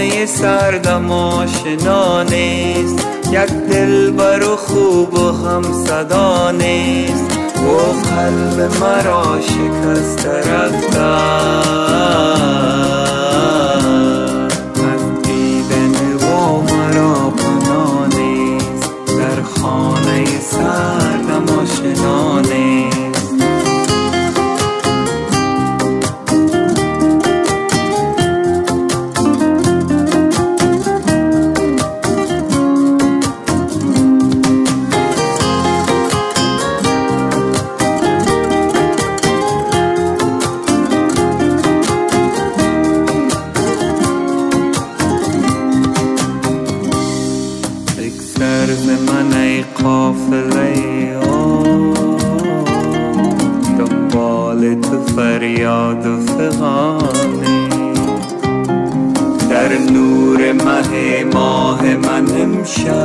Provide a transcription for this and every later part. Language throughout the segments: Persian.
خانه سردم آشنا نیست، یک دلبر و خوب و هم صدا نیست، و قلب مرا شکست رفتن از دیدن و مرا پناه نیست، در خانه سردم آشنا نیست. بگذر من ای قافله دنبال تو فریاد و فغانی، در نور ماه من امشب،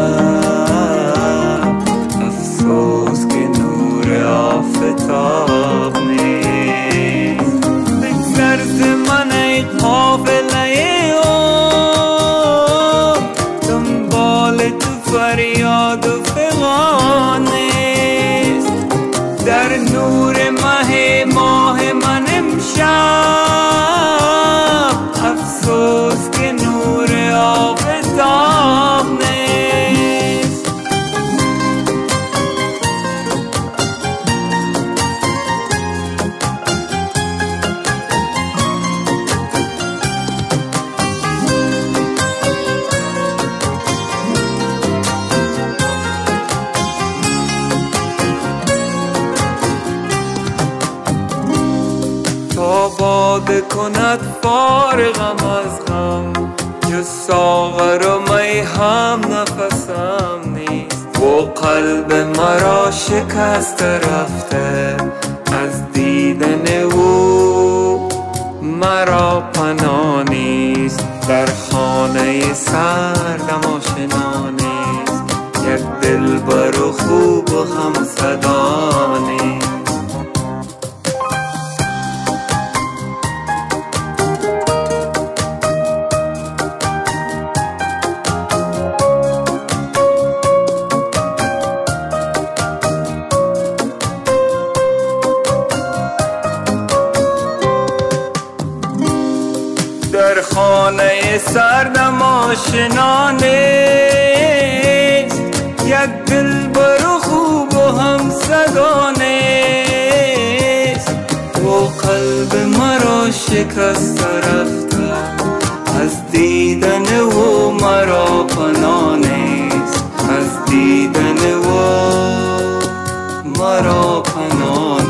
افسوس که نور آفتاب نیست. بگذر من ای قافله فریاد و فغان نیست، در نور ماه من امشب، افسوس که نور آفتاب نیست. تا باده کند فارغم از غم، جز ساغر و می هم نفسم نیست، و قلب مرا شکست رفته از دیدن او مرا پناه نیست، در خانه سردم آشنا نیست، یک دلبر و خوب و هم صدا نیست. در خانه سردم آشنا نیست، یک دلبر و خوب و هم صدا نیست، و قلب مرا شکست رفته از دیدن او مرا پناه نیست، از دیدن او مرا پناه